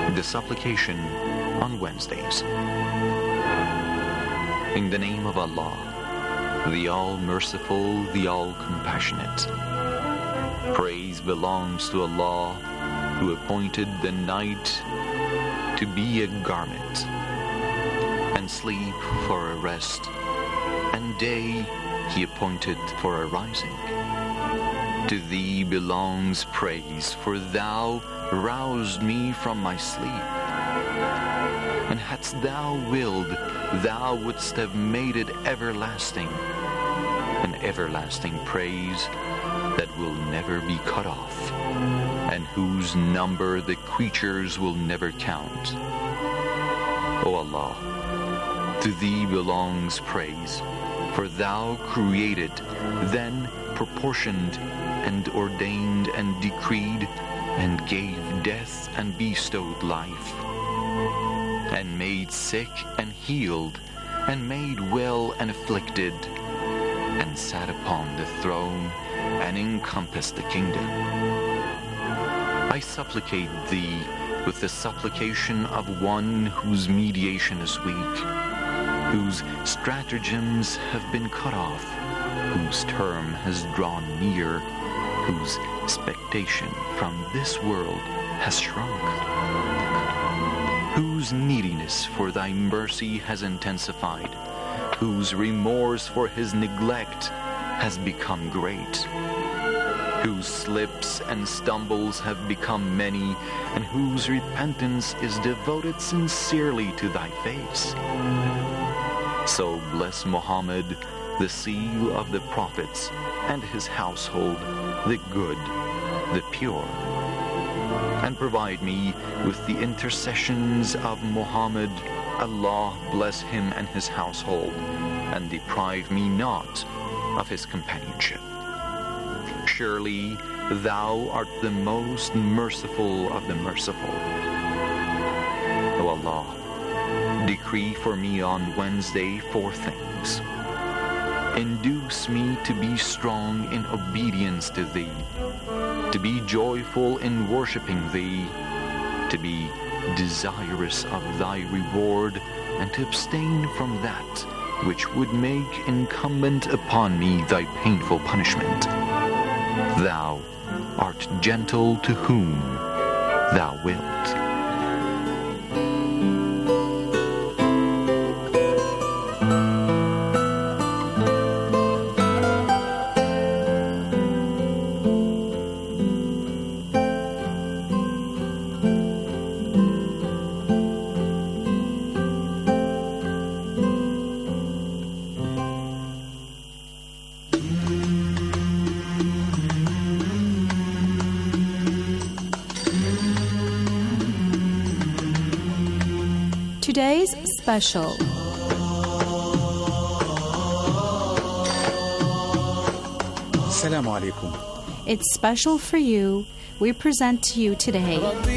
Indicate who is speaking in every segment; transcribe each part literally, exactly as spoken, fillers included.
Speaker 1: The supplication on Wednesdays. In the name of Allah, the All-Merciful, the All-Compassionate. Praise belongs to Allah, who appointed the night to be a garment, and sleep for a rest, and day He appointed for a rising. To Thee belongs praise, for Thou roused me from my sleep. And hadst Thou willed, Thou wouldst have made it everlasting, an everlasting praise that will never be cut off, and whose number the creatures will never count. O Allah, to Thee belongs praise, for Thou created, then proportioned, and ordained and decreed, and gave death and bestowed life, and made sick and healed, and made well and afflicted, and sat upon the throne and encompassed the kingdom. I supplicate Thee with the supplication of one whose mediation is weak, whose stratagems have been cut off, whose term has drawn near, whose expectation from this world has shrunk, whose neediness for Thy mercy has intensified, whose remorse for his neglect has become great, whose slips and stumbles have become many, and whose repentance is devoted sincerely to Thy face. So bless Muhammad, the seal of the prophets, and his household, the good, the pure. And provide me with the intercessions of Muhammad. Allah bless him and his household, and deprive me not of his companionship. Surely Thou art the most merciful of the merciful. O Allah, decree for me on Wednesday four things. Induce me to be strong in obedience to Thee, to be joyful in worshiping Thee, to be desirous of Thy reward, and to abstain from that which would make incumbent upon me Thy painful punishment. Thou art gentle to whom Thou wilt.
Speaker 2: Today's special.
Speaker 3: Assalamu alaikum.
Speaker 2: It's special for you. We present to you today.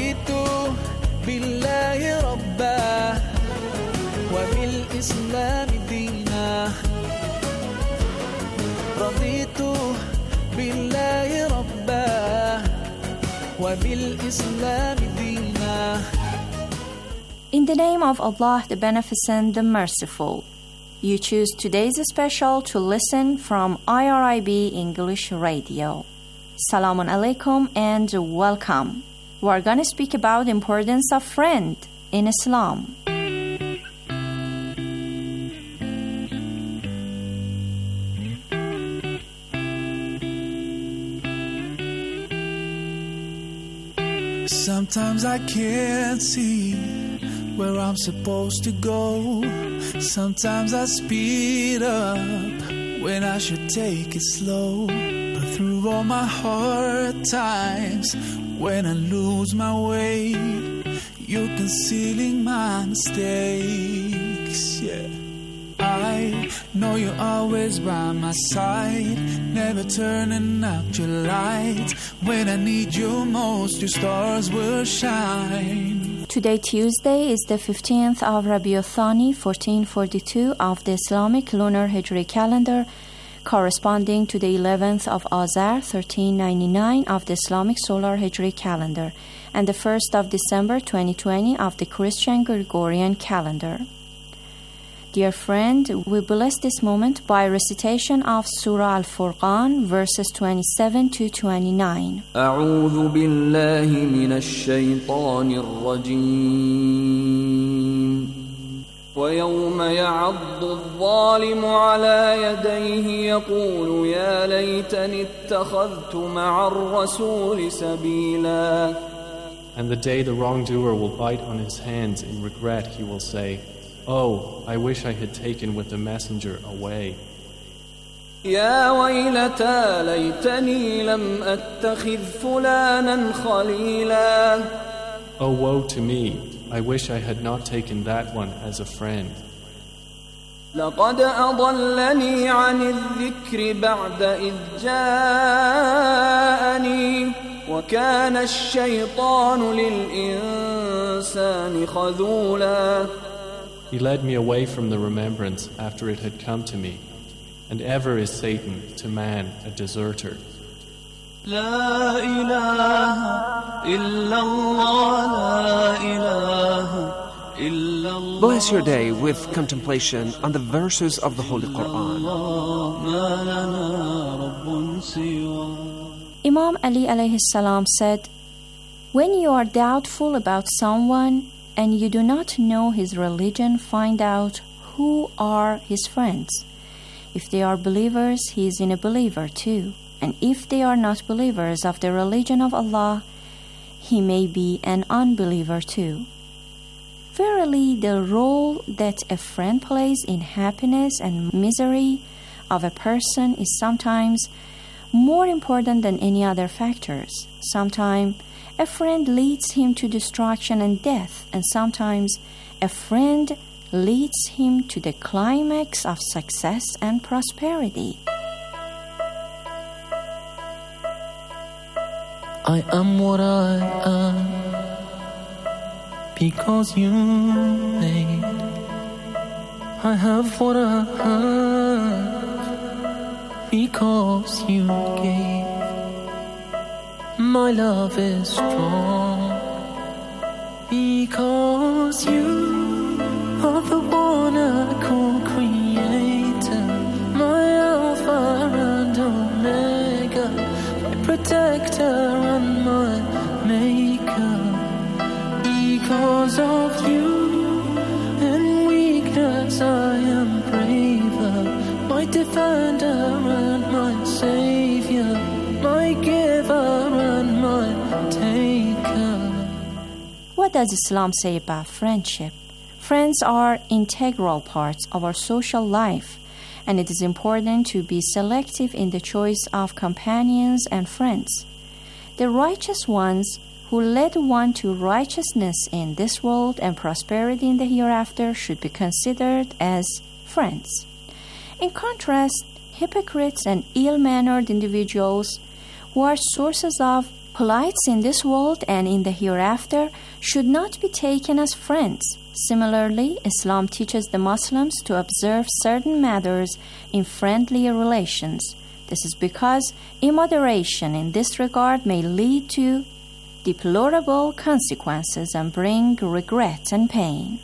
Speaker 2: In the name of Allah, the Beneficent, the Merciful. You choose today's special to listen from I R I B English Radio. Salamun alaikum and welcome. We are going to speak about the importance of friend in Islam.
Speaker 4: Sometimes I can't see where I'm supposed to go. Sometimes I speed up when I should take it slow. But through all my hard times, when I lose my way, you're concealing my mistakes, yeah. I know you're always by my side, never turning out your light. When I need you most, your stars will shine.
Speaker 2: Today, Tuesday, is the fifteenth of Rabiul Thani, fourteen forty-two of the Islamic lunar Hijri calendar, corresponding to the eleventh of Azar, thirteen ninety-nine of the Islamic Solar Hijri calendar, and the first of December twenty twenty of the Christian Gregorian calendar. Dear friend, we bless this moment by recitation of Surah Al-Furqan, verses twenty-seven to twenty-nine.
Speaker 5: أعوذ بالله من الشيطان الرجيم ويوم يعض الظالم على يديه يقول يا ليتني اتخذت مع الرسول سبيلا.
Speaker 6: And the day the wrongdoer will bite on his hands in regret, he will say, Oh, I wish I had taken with the messenger away.
Speaker 5: يا ويلتى ليتني لم أتخذ فلانا خليلا.
Speaker 6: Oh, woe to me! I wish I had not taken that one as a friend.
Speaker 5: لقد أضلني عن الذكر بعد إذ جاءني وكان الشيطان للإنسان خذولا.
Speaker 6: He led me away from the remembrance after it had come to me, and ever is Satan to man a deserter.
Speaker 4: لا إله إلا الله لا إله إلا الله.
Speaker 7: Bless your day with contemplation on the verses of the Holy Quran.
Speaker 4: ما لنا رب سوى.
Speaker 2: Imam Ali alayhi salam said, When you are doubtful about someone and you do not know his religion, find out who are his friends. If they are believers, he is in a believer too. And if they are not believers of the religion of Allah, he may be an unbeliever too. Verily, the role that a friend plays in happiness and misery of a person is sometimes more important than any other factors. Sometimes a friend leads him to destruction and death, and sometimes a friend leads him to the climax of success and prosperity.
Speaker 4: I am what I am because you made. I have what I have because you gave. My love is strong because you are the one I call creator, my Alpha and Omega, my protector and my maker. Because of you, in weakness I am braver, my defender and my savior, my giver and my taker.
Speaker 2: What does Islam say about friendship? Friends are integral parts of our social life, and it is important to be selective in the choice of companions and friends. The righteous ones who led one to righteousness in this world and prosperity in the hereafter should be considered as friends. In contrast, hypocrites and ill-mannered individuals who are sources of plights in this world and in the hereafter should not be taken as friends. Similarly, Islam teaches the Muslims to observe certain matters in friendly relations. This is because immoderation in this regard may lead to deplorable consequences and bring regret and pain.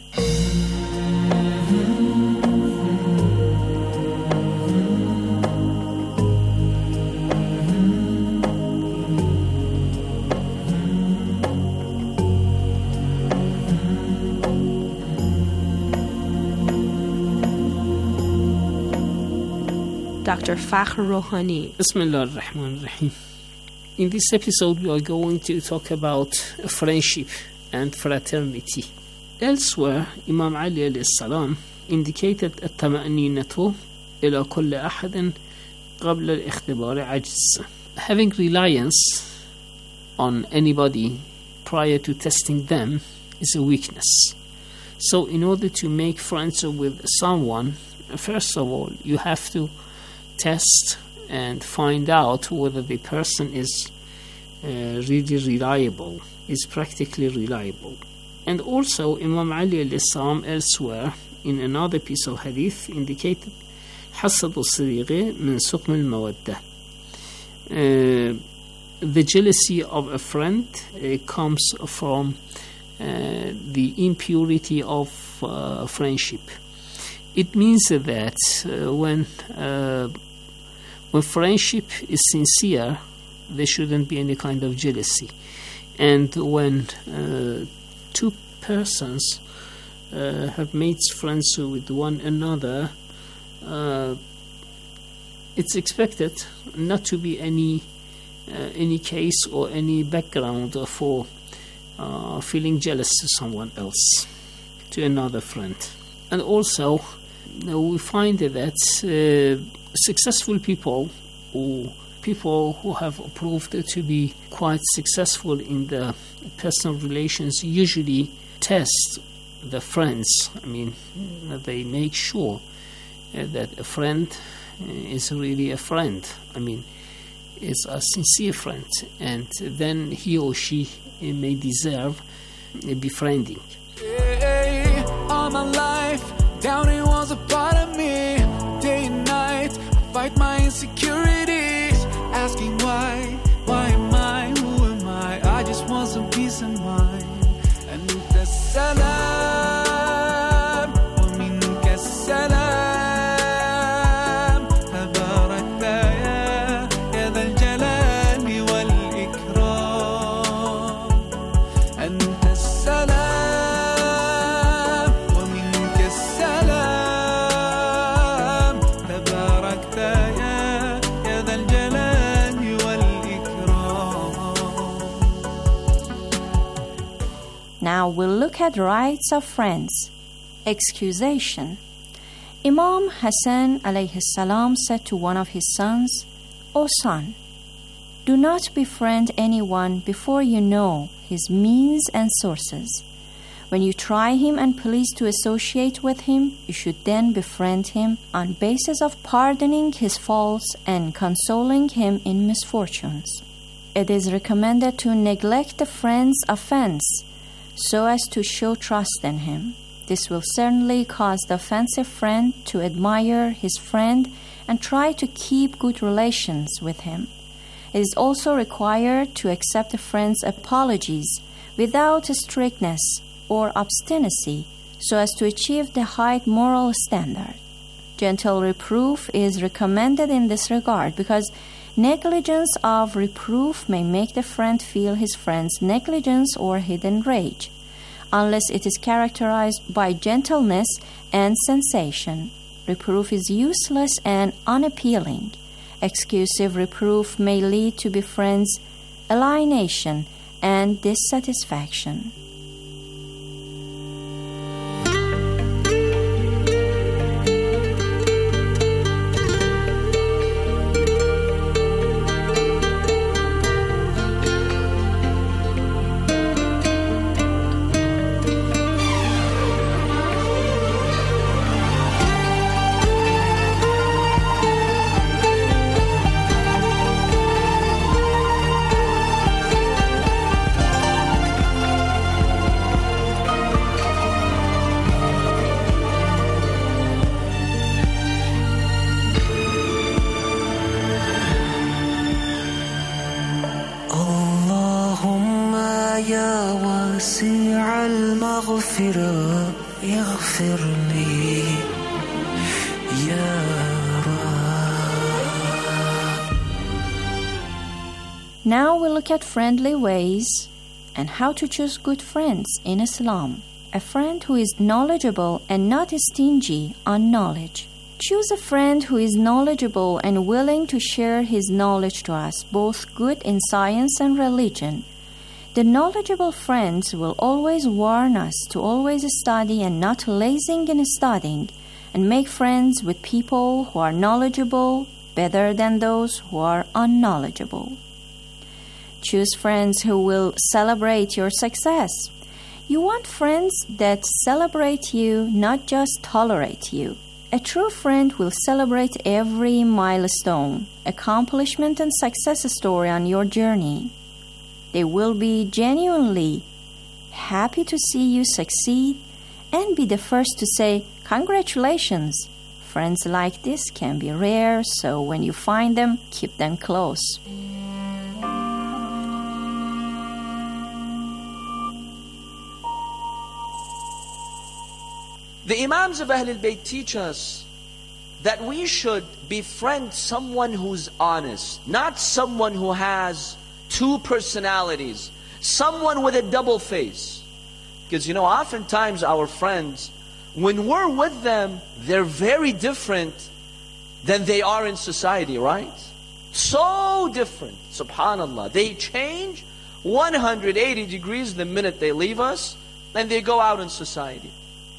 Speaker 8: Doctor Fakhr Rouhani. Bismillah ar-Rahman ar-Rahim. In this episode, we are going to talk about friendship and fraternity. Elsewhere, Imam Ali alayhi salam indicated الطمأنينة إلى كل أحد قبل الاختبار عجز. Having reliance on anybody prior to testing them is a weakness. So in order to make friends with someone, first of all, you have to test and find out whether the person is uh, really reliable, is practically reliable. And also Imam Ali alayhi salam elsewhere in another piece of hadith indicated حسد الصديق من سقم المودة. Uh, the jealousy of a friend uh, comes from uh, the impurity of uh, friendship. It means that uh, when uh, when friendship is sincere, there shouldn't be any kind of jealousy. And when uh, two persons uh, have made friends with one another, uh, it's expected not to be any uh, any case or any background for uh, feeling jealous to someone else, to another friend. And also, we find that uh, successful people or people who have proved to be quite successful in the personal relations usually test the friends. I mean, they make sure uh, that a friend is really a friend. I mean, is a sincere friend, and then he or she may deserve a befriending.
Speaker 4: Hey, all my life, doubting was a part of me. Day and night, I fight my insecurities, asking why, why am I, who am I? I just want some peace of mind. And the salam, wa minka salam.
Speaker 2: Now we'll look at rights of friends. Excusation. Imam Hassan alayhi salam said to one of his sons, "O son, do not befriend anyone before you know his means and sources. When you try him and please to associate with him, you should then befriend him on basis of pardoning his faults and consoling him in misfortunes. It is recommended to neglect the friend's offense so as to show trust in him. This will certainly cause the offensive friend to admire his friend and try to keep good relations with him. It is also required to accept a friend's apologies without strictness or obstinacy so as to achieve the high moral standard. Gentle reproof is recommended in this regard because negligence of reproof may make the friend feel his friend's negligence or hidden rage, unless it is characterized by gentleness and sensation. Reproof is useless and unappealing. Exclusive reproof may lead to befriends' alienation and dissatisfaction.
Speaker 9: واسع المغفرة اغفر لي يا رب.
Speaker 2: Now we look at friendly ways and how to choose good friends in Islam. A friend who is knowledgeable and not stingy on knowledge. Choose a friend who is knowledgeable and willing to share his knowledge to us, both good in science and religion. The knowledgeable friends will always warn us to always study and not lazing in studying, and make friends with people who are knowledgeable better than those who are unknowledgeable. Choose friends who will celebrate your success. You want friends that celebrate you, not just tolerate you. A true friend will celebrate every milestone, accomplishment, and success story on your journey. They will be genuinely happy to see you succeed and be the first to say, "Congratulations," Friends like this can be rare, so when you find them, keep them close.
Speaker 10: The Imams of Ahlul Bayt teach us that we should befriend someone who's honest, not someone who has two personalities, someone with a double face. Because, you know, oftentimes our friends, when we're with them, they're very different than they are in society, right? So different, subhanAllah. They change one hundred eighty degrees the minute they leave us, and they go out in society.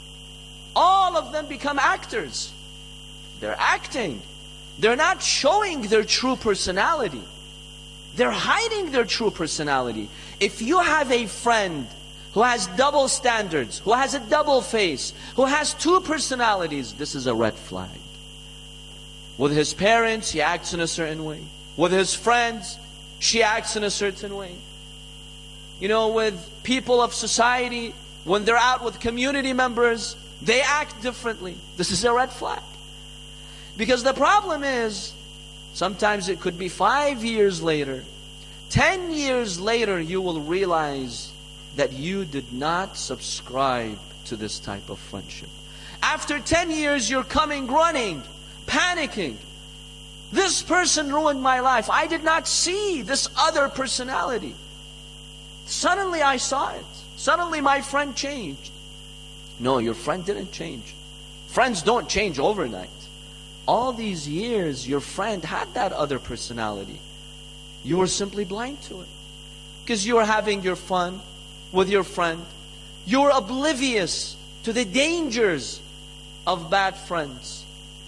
Speaker 10: All of them become actors. They're acting. They're not showing their true personality. They're hiding their true personality. If you have a friend who has double standards, who has a double face, who has two personalities, this is a red flag. With his parents, he acts in a certain way. With his friends, she acts in a certain way. You know, with people of society, when they're out with community members, they act differently. This is a red flag. Because the problem is, sometimes it could be five years later, ten years later, you will realize that you did not subscribe to this type of friendship. After ten years, you're coming running, panicking. This person ruined my life. I did not see this other personality. Suddenly I saw it. Suddenly my friend changed. No, your friend didn't change. Friends don't change overnight. All these years, your friend had that other personality. You were simply blind to it. Because you were having your fun with your friend. You were oblivious to the dangers of bad friends.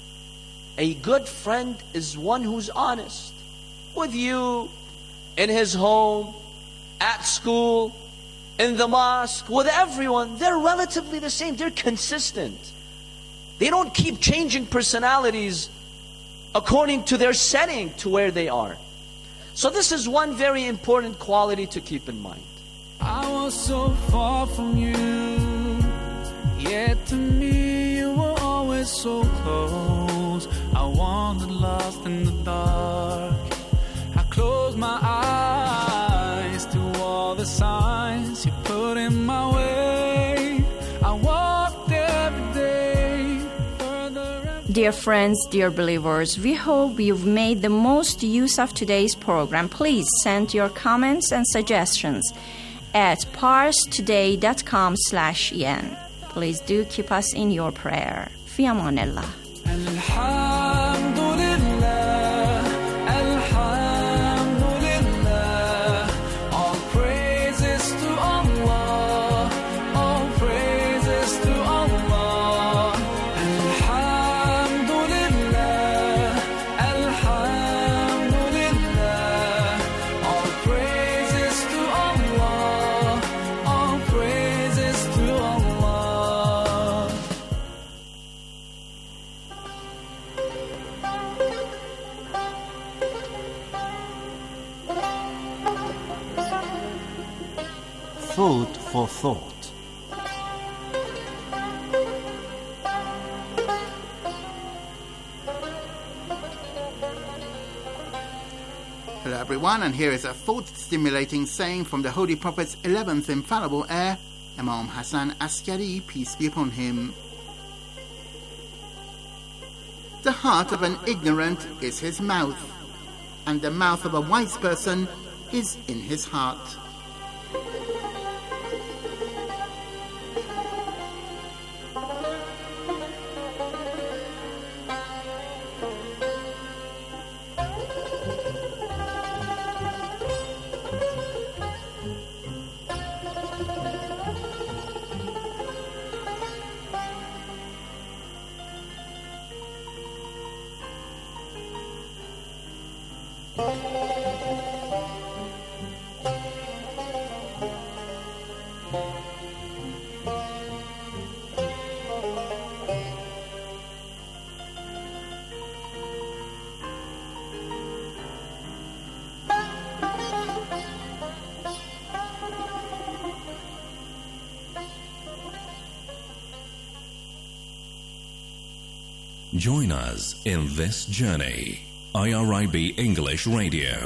Speaker 10: A good friend is one who's honest with you, in his home, at school, in the mosque, with everyone. They're relatively the same. They're consistent. They don't keep changing personalities according to their setting to where they are. So this is one very important quality to keep in mind.
Speaker 4: I was so far from you, yet to me you were always so close. I wandered lost in the dark. I closed my eyes to all the signs you put in my way. I walked every day further and
Speaker 2: Dear friends, dear believers, we hope you've made the most use of today's program. Please send your comments and suggestions at parstoday.com slash en. Please do keep us in your prayer. Fi amanillah.
Speaker 4: Alhamdulillah, Alhamdulillah, all praises to Allah, all praises to Allah. Alhamdulillah, Alhamdulillah, all praises to Allah, all praises to Allah.
Speaker 3: Food for thought.
Speaker 11: Hello everyone, and here is a thought-stimulating saying from the Holy Prophet's eleventh infallible heir, Imam Hassan Askari, peace be upon him. The heart of an ignorant is his mouth, and the mouth of a wise person is in his heart.
Speaker 12: Join us in this journey. I R I B English Radio.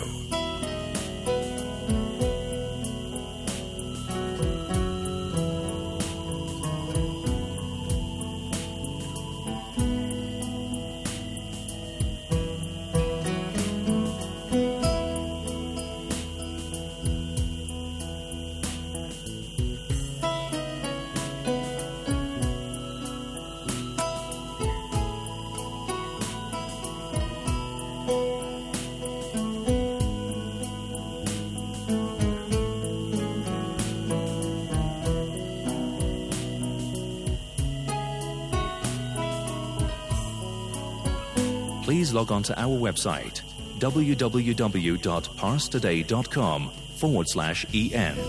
Speaker 13: Please log on to our website, www.parstoday.com forward slash EN.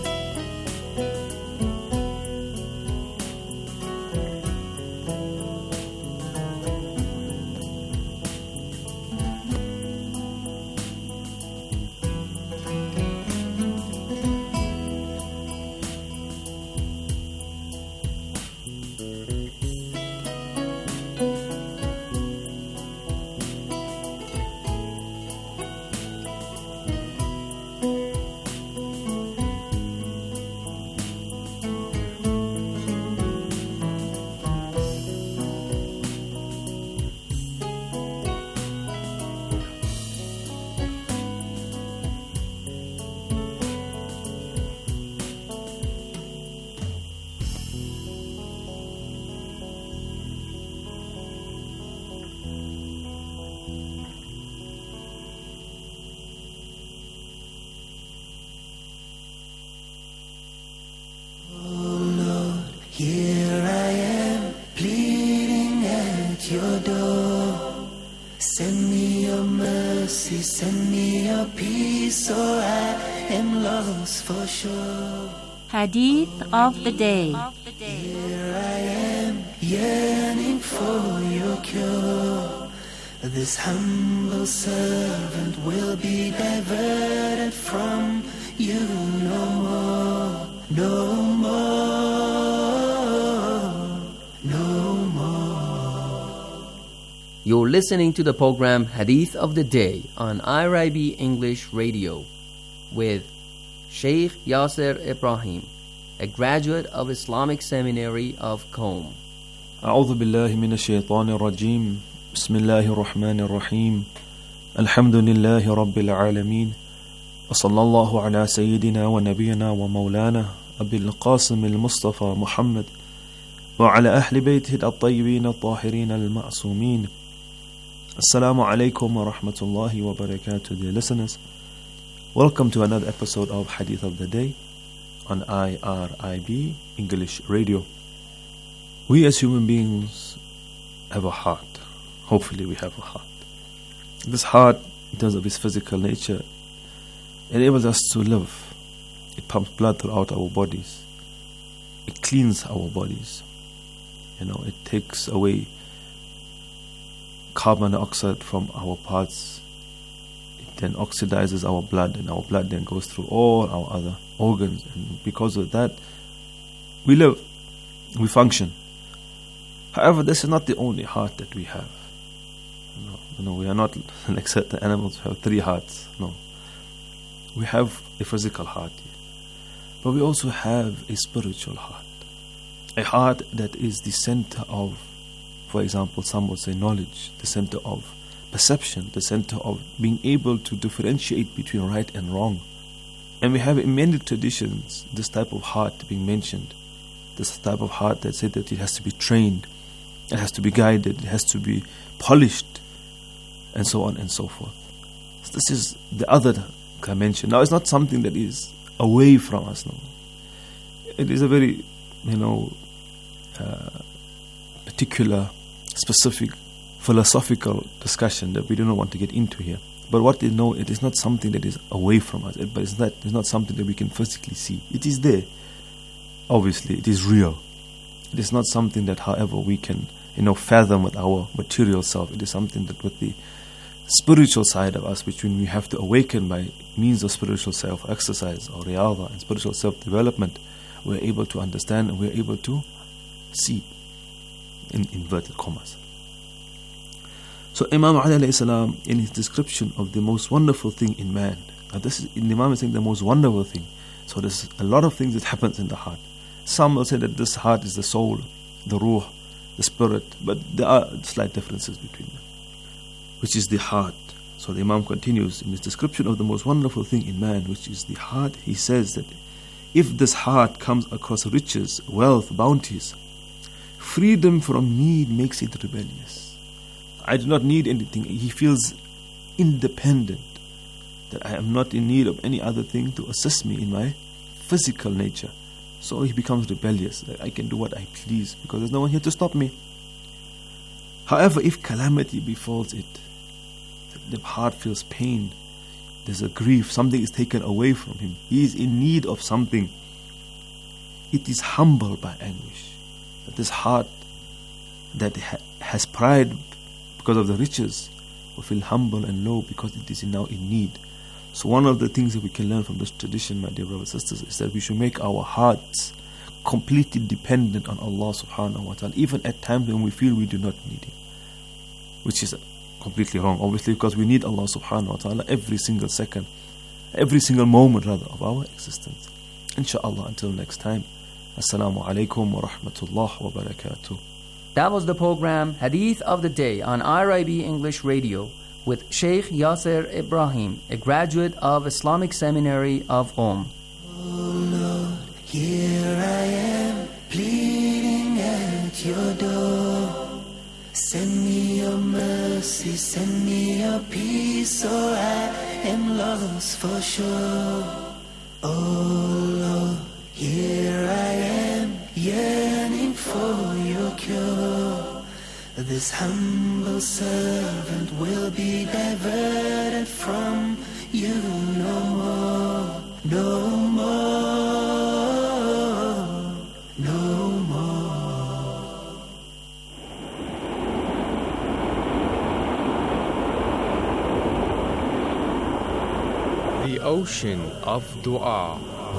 Speaker 9: Here I am, pleading at your door. Send me your mercy, send me your peace, or I am lost for sure.
Speaker 2: Hadith of the day.
Speaker 9: Here I am, yearning for your cure. This humble servant will be diverted from you no more, no more, no more.
Speaker 14: You're listening to the program Hadith of the Day on I R I B English Radio with Sheikh Yasser Ibrahim, a graduate of Islamic Seminary of Qom.
Speaker 15: أعوذ بالله من الشيطان الرجيم بسم الله الرحمن الرحيم الحمد لله رب العالمين وصلى الله على سيدنا ونبينا ومولانا أبي القاسم المصطفى محمد وعلى أهل بيته الطيبين الطاهرين المعصومين. Assalamu alaikum wa rahmatullahi wa barakatuh, dear listeners. Welcome to another episode of Hadith of the Day on I R I B English Radio. We as human beings have a heart. Hopefully we have a heart. This heart, in terms of its physical nature, enables us to live. It pumps blood throughout our bodies. It cleans our bodies. You know, it takes away carbon dioxide from our parts. It then oxidizes our blood, and our blood then goes through all our other organs. And because of that, we live, we function. However, this is not the only heart that we have. No, no, we are not like certain animals who have three hearts. No. We have a physical heart, but we also have a spiritual heart. A heart that is the center of, for example, some would say knowledge, the center of perception, the center of being able to differentiate between right and wrong. And we have in many traditions this type of heart being mentioned. This type of heart that said that it has to be trained, it has to be guided, it has to be polished, and so on and so forth. So this is the other dimension. Now, it's not something that is away from us now. It is a very, you know, uh, particular, specific, philosophical discussion that we do not want to get into here. But what they know, it is not something that is away from us. It, but it's not, it's not something that we can physically see. It is there. Obviously, it is real. It is not something that, however, we can, you know, fathom with our material self. It is something that with the spiritual side of us, which we have to awaken by means of spiritual self-exercise or riyadha and spiritual self-development, we're able to understand and we're able to see, in inverted commas. So Imam Ali alayhi salam, in his description of the most wonderful thing in man, now this is, in Imam is saying the most wonderful thing. So there's a lot of things that happens in the heart. Some will say that this heart is the soul, the ruh, the spirit, but there are slight differences between them, which is the heart. So the Imam continues in his description of the most wonderful thing in man, which is the heart. He says that if this heart comes across riches, wealth, bounties, freedom from need makes it rebellious. I do not need anything. He feels independent, that I am not in need of any other thing to assist me in my physical nature. So he becomes rebellious, that I can do what I please because there's no one here to stop me. However, if calamity befalls it, the heart feels pain, there's a grief, something is taken away from him, he is in need of something, it is humbled by anguish. That this heart that ha- has pride because of the riches will feel humble and low because it is now in need. So one of the things that we can learn from this tradition, my dear brothers and sisters, is that we should make our hearts completely dependent on Allah subhanahu wa ta'ala, even at times when we feel we do not need Him, which is completely wrong, obviously, because we need Allah subhanahu wa ta'ala every single second, every single moment rather of our existence. Insha'Allah, until next time, Assalamu alaikum wa rahmatullah wa barakatuh.
Speaker 14: That was the program Hadith of the Day on I R I B English Radio with Sheikh Yasser Ibrahim, a graduate of Islamic Seminary of Qom.
Speaker 9: Oh Lord, here I am, pleading at your door. Send me your mercy, send me your peace, or I am lost for sure. Oh Lord, here I am, yearning for your cure. This humble servant will be diverted from you no more, no more, no more.
Speaker 16: The ocean of dua.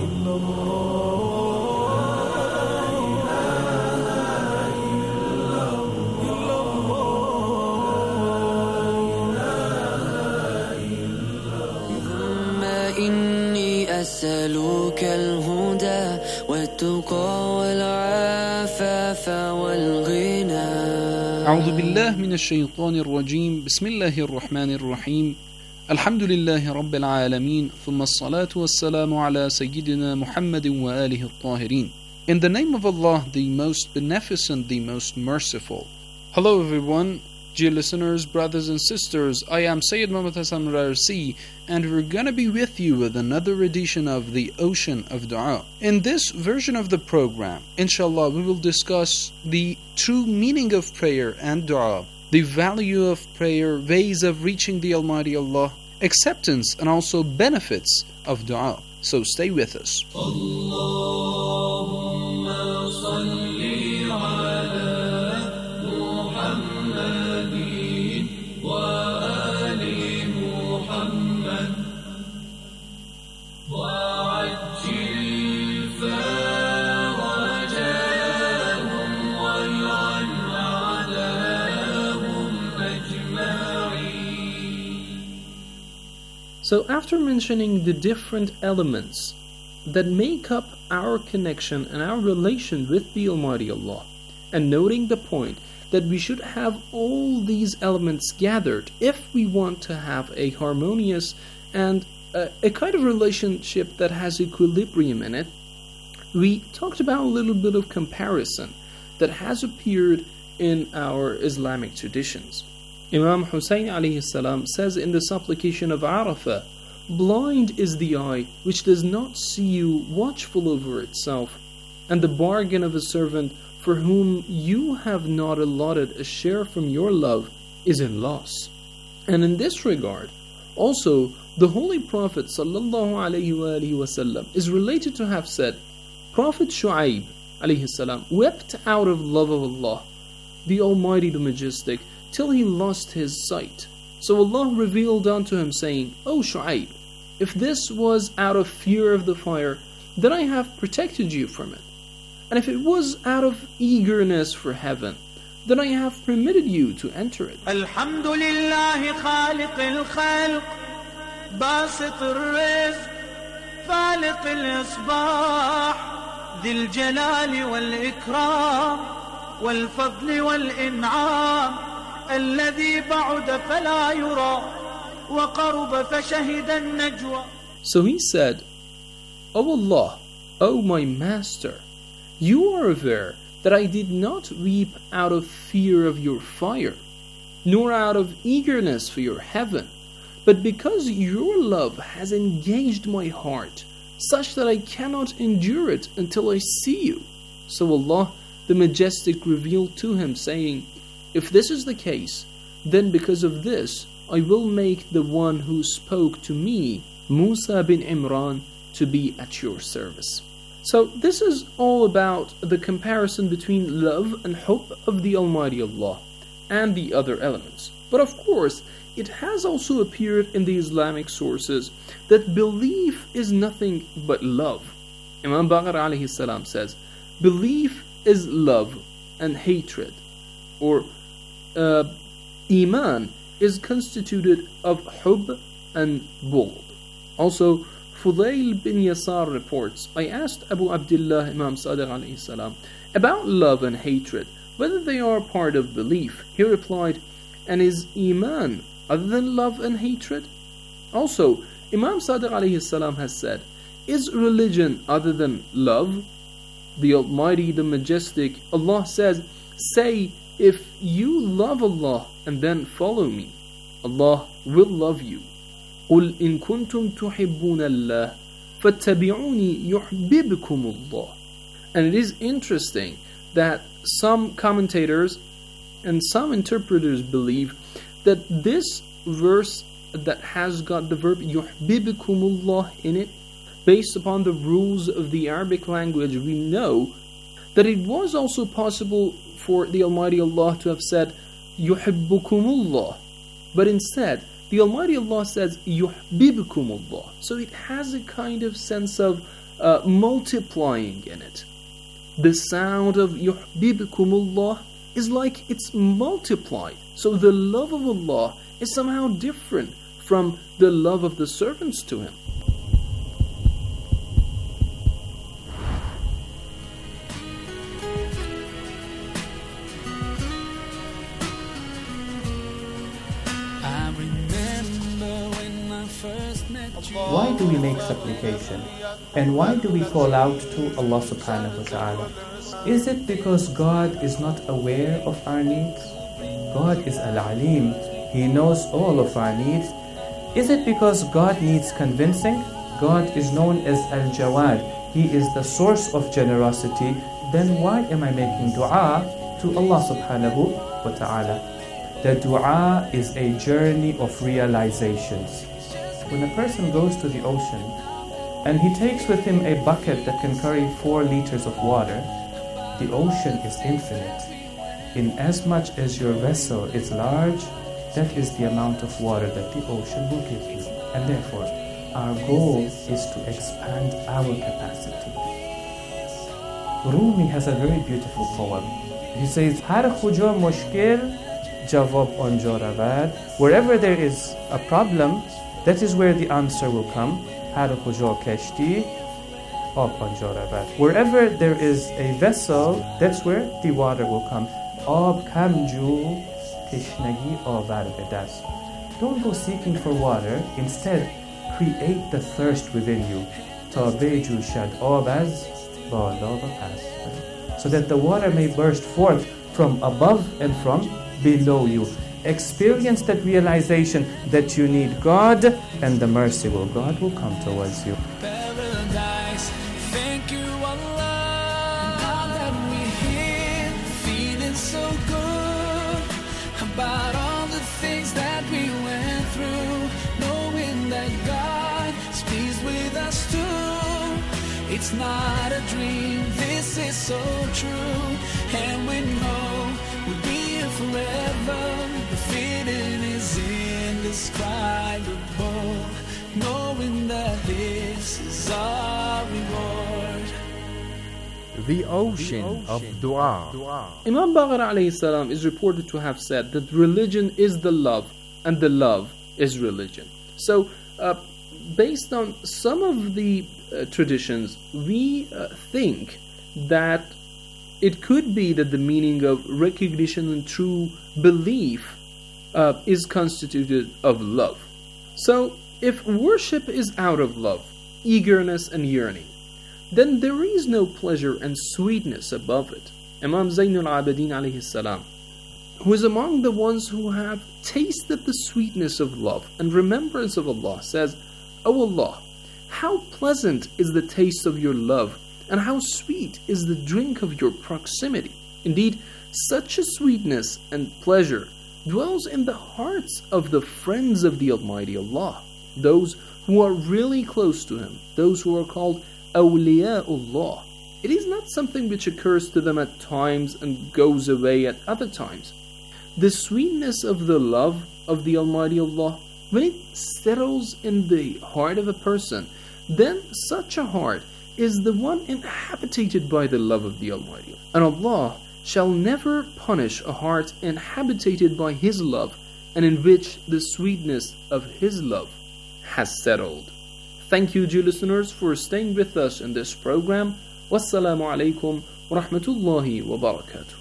Speaker 9: إني أسألك الهدى والتقى والعفاف والغنى.
Speaker 17: أعوذ بالله من الشيطان الرجيم. بسم الله الرحمن الرحيم. الحمد لله رب العالمين. ثم الصلاة والسلام على سيدنا محمد وآله الطاهرين. In the name of Allah, the most beneficent, the most merciful. Hello everyone. Dear listeners, brothers and sisters, I am Sayyid Muhammad Hassan Rarsi, and we're going to be with you with another edition of the Ocean of Dua. In this version of the program, inshallah, we will discuss the true meaning of prayer and dua, the value of prayer, ways of reaching the Almighty Allah, acceptance and also benefits of dua. So stay with us. Allahumma salli ala So after mentioning the different elements that make up our connection and our relation with the Almighty Allah, and noting the point that we should have all these elements gathered if we want to have a harmonious and a, a kind of relationship that has equilibrium in it, we talked about a little bit of comparison that has appeared in our Islamic traditions. Imam Hussein alayhi salam says in the supplication of Arafah, "Blind is the eye which does not see you watchful over itself, and the bargain of a servant for whom you have not allotted a share from your love is in loss." And in this regard, also the Holy Prophet sallallahu alaihi wasallam is related to have said, Prophet Shu'aib alayhi salam wept out of love of Allah, the Almighty, the Majestic, till he lost his sight. So Allah revealed unto him saying, "O Shu'aib, if this was out of fear of the fire, then I have protected you from it. And if it was out of eagerness for heaven, then I have permitted you to enter it.
Speaker 9: الحمد لله خالق الخلق باسط الرزق فالق الإصباح ذي الجلال والإكرام والفضل والإنعام الذي بعد فلا يرى وقرب فشهد النجوى.
Speaker 17: So he said, O Allah, O my Master, you are aware that I did not weep out of fear of your fire, nor out of eagerness for your heaven, but because your love has engaged my heart, such that I cannot endure it until I see you. So Allah the Majestic revealed to him, saying, if this is the case, then because of this, I will make the one who spoke to me, Musa bin Imran, to be at your service. So this is all about the comparison between love and hope of the Almighty Allah and the other elements. But of course, it has also appeared in the Islamic sources that belief is nothing but love. Imam Baqir alayhi salam says, belief is love and hatred, or uh, Iman is constituted of hub and bughd. Also, Fudayl bin Yasar reports, I asked Abu Abdullah Imam Sadiq alayhi salam about love and hatred, whether they are part of belief. He replied, and is Iman other than love and hatred? Also, Imam Sadiq alayhi salam has said, is religion other than love? The Almighty, the Majestic, Allah says, say, if you love Allah and then follow me, Allah will love you. قُلْ إِن كُنْتُمْ تُحِبُّونَ اللَّهِ فَاتَّبِعُونِي يُحْبِبْكُمُ اللَّهِ. And it is interesting that some commentators and some interpreters believe that this verse that has got the verb يُحْبِبْكُمُ اللَّهِ in it, based upon the rules of the Arabic language, we know that it was also possible for the Almighty Allah to have said يُحِبُّكُمُ, but instead the Almighty Allah says يُحْبِبْكُمُ. So it has a kind of sense of uh, multiplying in it. The sound of يُحْبِبْكُمُ is like it's multiplied. So the love of Allah is somehow different from the love of the servants to Him.
Speaker 18: Why do we make supplication? And why do we call out to Allah subhanahu wa ta'ala? Is it because God is not aware of our needs? God is Al-Alim. He knows all of our needs. Is it because God needs convincing? God is known as Al-Jawad. He is the source of generosity. Then why am I making dua to Allah subhanahu wa ta'ala? The dua is a journey of realizations. When a person goes to the ocean and he takes with him a bucket that can carry four liters of water, the ocean is infinite. In as much as your vessel is large, that is the amount of water that the ocean will give you. And therefore, our goal is to expand our capacity. Rumi has a very beautiful poem. He says, Har khuja mushkil jawab anja ravad. Wherever there is a problem, that is where the answer will come. Har khuja kashti ab anja ravad. Wherever there is a vessel, that's where the water will come. Ab kamju tishnagi avar bedast. Don't go seeking for water. Instead, create the thirst within you. Ta beju shad abaz bala bas. So that the water may burst forth from above and from below you. Experience that realization that you need God, and the merciful God will come towards you.
Speaker 9: Paradise, thank you Allah, now that we're here, feeling so good about all the things that we went through, knowing that God speaks with us too. It's not a dream, this is so true, and we know we'll be here forever. The feeling is indescribable, knowing that this is our reward.
Speaker 16: The ocean of dua.
Speaker 17: Imam Baqir alayhi salam is reported to have said that religion is the love and the love is religion. So uh, based on some of the uh, traditions, we uh, think that it could be that the meaning of recognition and true belief uh, is constituted of love. So if worship is out of love, eagerness and yearning, then there is no pleasure and sweetness above it. Imam Zainul Abidin alayhi salam, who is among the ones who have tasted the sweetness of love and remembrance of Allah, says, O Allah, how pleasant is the taste of your love, and how sweet is the drink of your proximity. Indeed, such a sweetness and pleasure dwells in the hearts of the friends of the Almighty Allah, those who are really close to Him, those who are called awliyaullah. It is not something which occurs to them at times and goes away at other times. The sweetness of the love of the Almighty Allah, when it settles in the heart of a person, then such a heart is the one inhabited by the love of the Almighty. And Allah shall never punish a heart inhabited by His love and in which the sweetness of His love has settled. Thank you, dear listeners, for staying with us in this program. Wassalamu alaikum wa rahmatullahi wa barakatuh.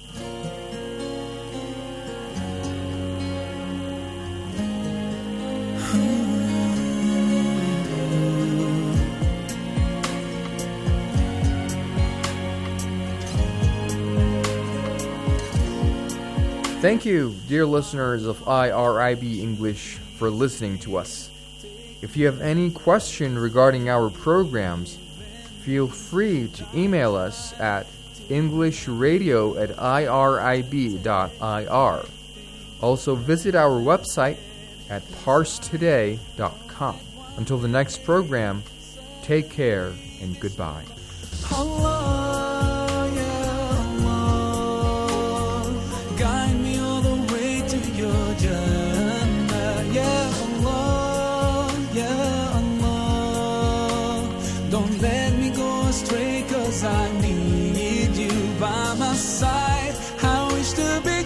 Speaker 16: Thank you, dear listeners of I R I B English, for listening to us. If you have any question regarding our programs, feel free to email us at englishradio at irib dot I R. Also visit our website at parstoday dot com. Until the next program, take care and goodbye.
Speaker 4: Allah, yeah, Allah, guide me all the way to your Jannah. Yeah, Allah, yeah, Allah, don't let me go astray, 'cause I need you by my side. I wish to be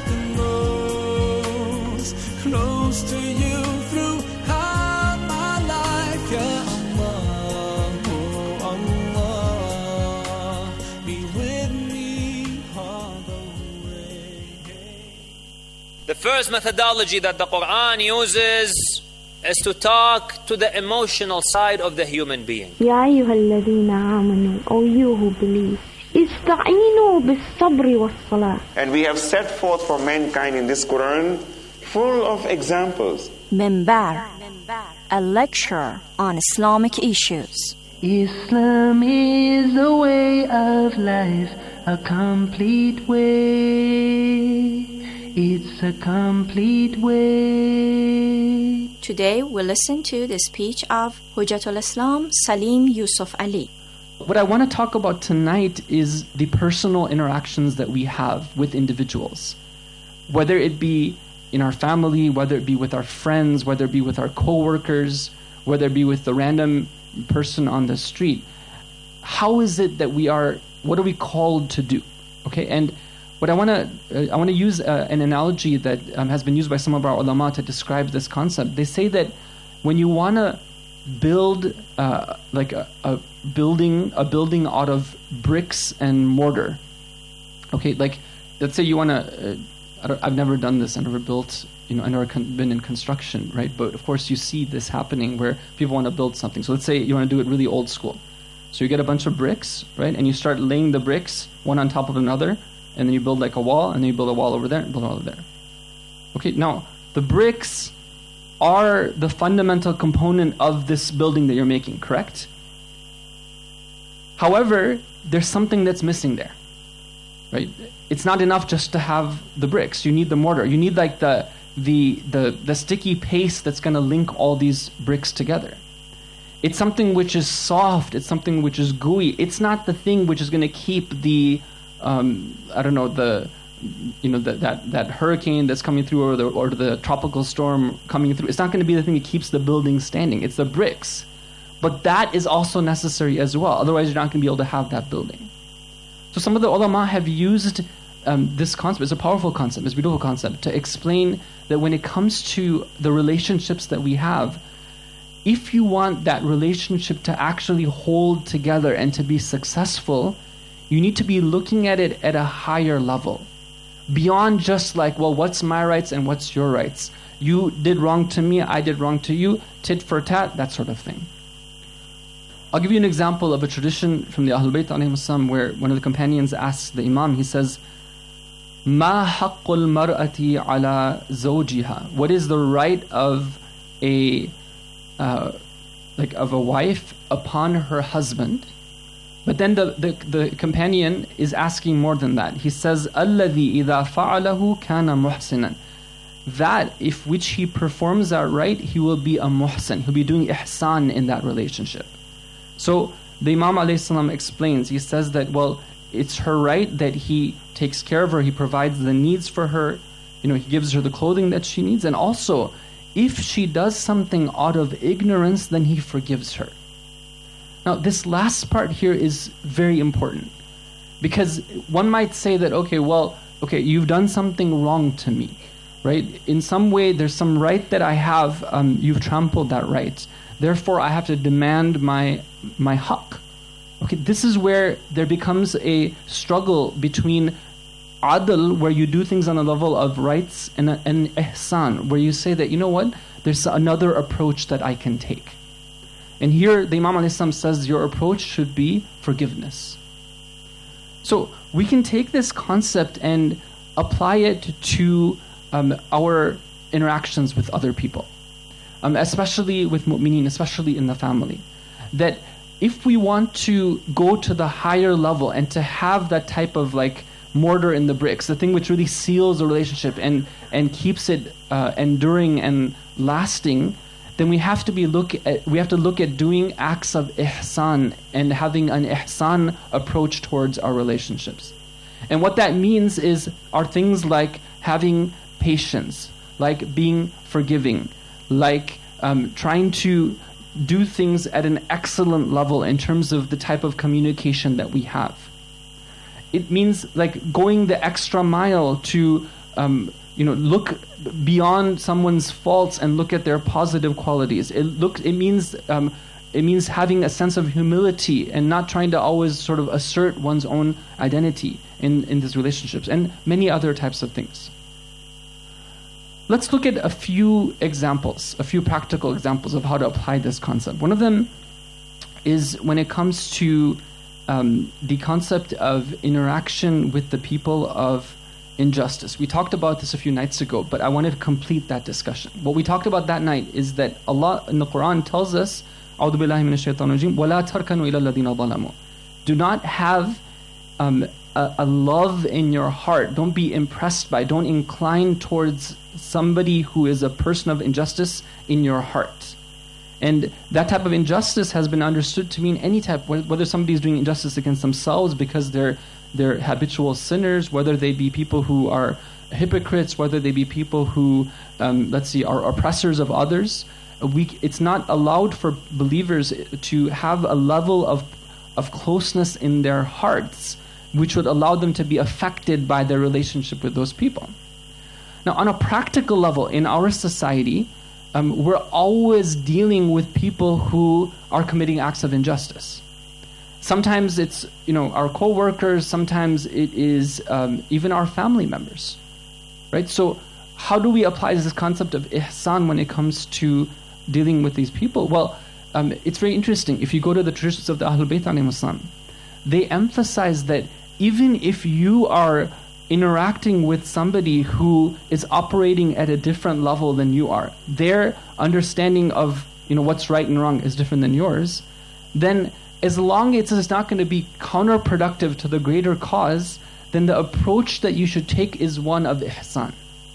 Speaker 4: close, close to you throughout my life. Yeah, Allah, oh Allah, be with me all the way.
Speaker 10: The first methodology that the Quran uses is to talk to the emotional side of the human being.
Speaker 19: يا أيها الذين آمنوا, O you who believe, استعينوا بالصبر والصلاة.
Speaker 20: And we have set forth for mankind in this Quran full of examples.
Speaker 2: Minbar, a lecture on Islamic issues.
Speaker 9: Islam is a way of life, a complete way. It's a complete way.
Speaker 2: Today we listen to the speech of Hujjatul Islam Salim Yusuf Ali.
Speaker 21: What I want to talk about tonight is the personal interactions that we have with individuals. Whether it be in our family, whether it be with our friends, whether it be with our co-workers, whether it be with the random person on the street. How is it that we are, what are we called to do? Okay, and what I want to uh, I want to use uh, an analogy that um, has been used by some of our ulama to describe this concept. They say that when you want to build uh, like a, a building a building out of bricks and mortar, okay, like let's say you want to. Uh, I don't, I've never done this. I've never built. You know, I've never con- been in construction, right? But of course, you see this happening where people want to build something. So let's say you want to do it really old school. So you get a bunch of bricks, right? And you start laying the bricks one on top of another. And then you build like a wall, and then you build a wall over there, and build a wall over there. Okay, now, the bricks are the fundamental component of this building that you're making, correct? However, there's something that's missing there, right? It's not enough just to have the bricks. You need the mortar. You need like the the the, the sticky paste that's going to link all these bricks together. It's something which is soft. It's something which is gooey. It's not the thing which is going to keep the Um, I don't know, the you know the, that that hurricane that's coming through, or the or the tropical storm coming through. It's not going to be the thing that keeps the building standing. It's the bricks, but that is also necessary as well. Otherwise, you're not going to be able to have that building. So some of the ulama have used um, this concept, it's a powerful concept, it's a beautiful concept, to explain that when it comes to the relationships that we have, if you want that relationship to actually hold together and to be successful, you need to be looking at it at a higher level. Beyond just like, well, what's my rights and what's your rights? You did wrong to me, I did wrong to you, tit for tat, that sort of thing. I'll give you an example of a tradition from the Ahlul Bayt alayhim as-salam where one of the companions asks the Imam, he says, Ma haqqul mar'ati ala zawjiha? What is the right of a uh, like of a wife upon her husband? But then the, the, the companion is asking more than that. He says, Alladhi idha fa'alahu kana muhsinan. That if which he performs that right, he will be a muhsin. He'll be doing ihsan in that relationship. So the Imam alayhi salam explains, he says that, well, it's her right that he takes care of her, he provides the needs for her, you know, he gives her the clothing that she needs, and also, if she does something out of ignorance, then he forgives her. Now, this last part here is very important, because one might say that, okay, well, okay, you've done something wrong to me, right? In some way, there's some right that I have, um, you've trampled that right. Therefore, I have to demand my my haqq. Okay, this is where there becomes a struggle between adl, where you do things on the level of rights, and, and ihsan, where you say that, you know what, there's another approach that I can take. And here the Imam alayhi salam says your approach should be forgiveness. So we can take this concept and apply it to um, our interactions with other people. Um, especially with mu'mineen, especially in the family. That if we want to go to the higher level and to have that type of like mortar in the bricks, the thing which really seals the relationship and, and keeps it uh, enduring and lasting, then we have to be look at we have to look at doing acts of ihsan and having an ihsan approach towards our relationships. And what that means is are things like having patience, like being forgiving, like um, trying to do things at an excellent level in terms of the type of communication that we have. It means like going the extra mile to um, you know look beyond someone's faults and look at their positive qualities. It look it means um, it means having a sense of humility and not trying to always sort of assert one's own identity in, in these relationships, and many other types of things. Let's look at a few examples, a few practical examples of how to apply this concept. One of them is when it comes to um, the concept of interaction with the people of injustice. We talked about this a few nights ago, but I wanted to complete that discussion. What we talked about that night is that Allah in the Quran tells us, أعوذ بالله من الشيطان الرجيم ولا تركنوا إلى الذين ظلموا. Do not have um, a, a love in your heart. Don't be impressed by, don't incline towards somebody who is a person of injustice in your heart. And that type of injustice has been understood to mean any type, whether somebody is doing injustice against themselves because they're they're habitual sinners, whether they be people who are hypocrites, whether they be people who, um, let's see, are oppressors of others. We, it's not allowed for believers to have a level of of closeness in their hearts which would allow them to be affected by their relationship with those people. Now, on a practical level, in our society, um, we're always dealing with people who are committing acts of injustice. Sometimes it's, you know, our co-workers, sometimes it is um, even our family members, right? So how do we apply this concept of ihsan when it comes to dealing with these people? Well, um, it's very interesting. If you go to the traditions of the Ahlul Bayt alayhim as-salam, they emphasize that even if you are interacting with somebody who is operating at a different level than you are, their understanding of, you know, what's right and wrong is different than yours, then as long as it's not going to be counterproductive to the greater cause, then the approach that you should take is one of ihsan.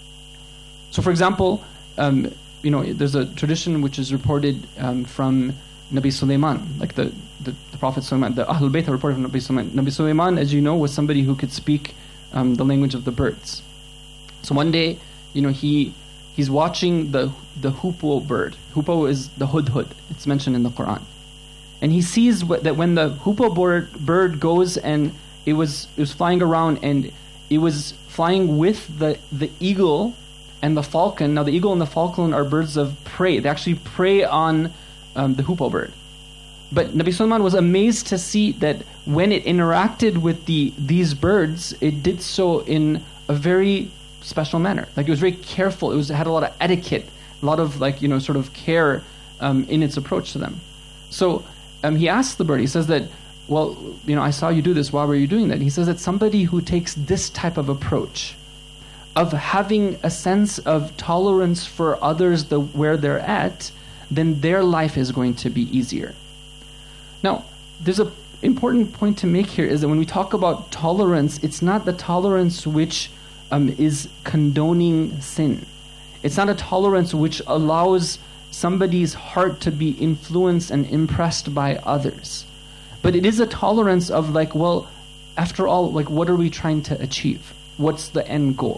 Speaker 21: So for example, um, you know, there's a tradition which is reported um, from Nabi Sulaiman, like the, the, the Prophet Sulaiman, the Ahlul Bayt are reported from Nabi Sulaiman. Nabi Sulaiman, as you know, was somebody who could speak um, the language of the birds. So one day, you know, he he's watching the the hoopoe bird. Hoopoe is the hudhud. It's mentioned in the Quran. And he sees what, that when the hoopoe bird, bird goes and it was it was flying around, and it was flying with the, the eagle and the falcon. Now the eagle and the falcon are birds of prey. They actually prey on um, the hoopoe bird. But Nabi Sulaiman was amazed to see that when it interacted with the these birds, it did so in a very special manner. Like it was very careful. It was it had a lot of etiquette, a lot of like you know sort of care um, in its approach to them. So um, he asked the bird. He says that, well, you know, I saw you do this. Why were you doing that? He says that somebody who takes this type of approach, of having a sense of tolerance for others, the where they're at, then their life is going to be easier. Now, there's an important point to make here is that when we talk about tolerance, it's not the tolerance which um, is condoning sin. It's not a tolerance which allows somebody's heart to be influenced and impressed by others. But it is a tolerance of like, well, after all, like, what are we trying to achieve? What's the end goal?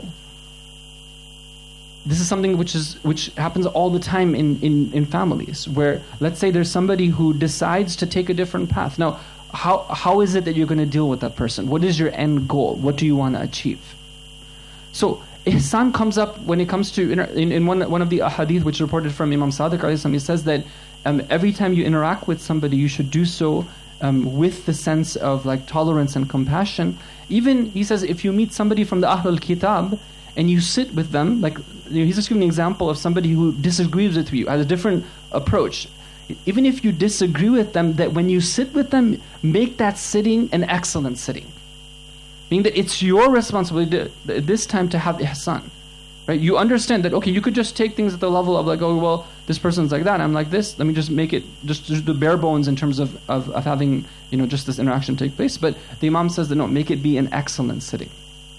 Speaker 21: This is something which is which happens all the time in, in, in families, where let's say there's somebody who decides to take a different path. Now, how how is it that you're going to deal with that person? What is your end goal? What do you want to achieve? So ihsan comes up when it comes to, in, in one, one of the ahadith which is reported from Imam Sadiq alayhi salam, he says that um, every time you interact with somebody, you should do so um, with the sense of like tolerance and compassion. Even, he says, if you meet somebody from the Ahlul Kitab, and you sit with them, like you know, he's just giving an example of somebody who disagrees with you, has a different approach. Even if you disagree with them, that when you sit with them, make that sitting an excellent sitting. Meaning that it's your responsibility to, this time to have ihsan. Right? You understand that, okay, you could just take things at the level of like, oh, well, this person's like that, I'm like this, let me just make it, just, just the bare bones in terms of, of, of having, you know, just this interaction take place. But the Imam says that no, make it be an excellent sitting.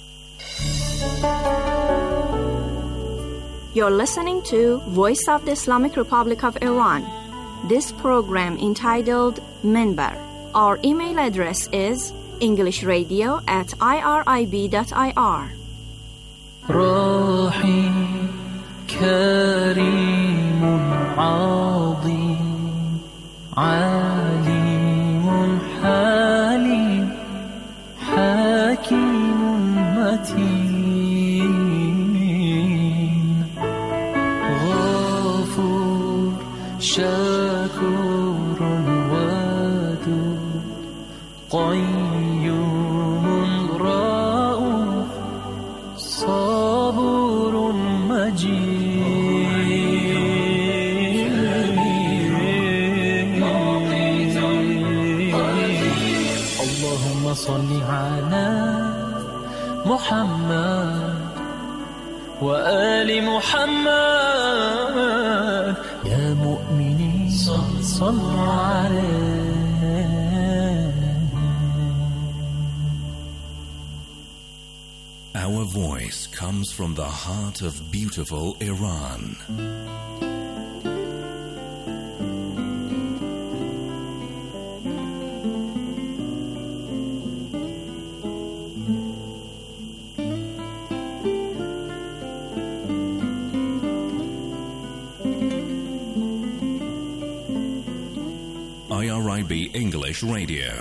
Speaker 2: You're listening to Voice of the Islamic Republic of Iran. This program entitled Minbar. Our email address is englishradio at irib dot i r.
Speaker 9: روحي كريم عظيم عليم حليم حكيم متين شكور ودود قيوم رؤوف صبور مجيد اللهم صل على محمد وآل محمد يا مؤمنين صلوا عليه.
Speaker 12: Our voice comes from the heart of beautiful Iran. I R I B English Radio.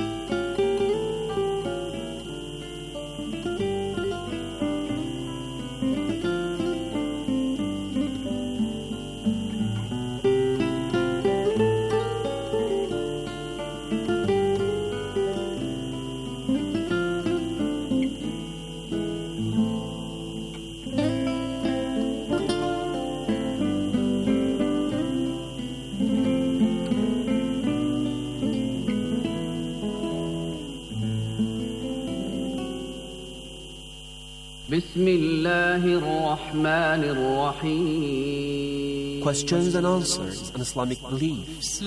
Speaker 7: Questions and answers on Islamic beliefs.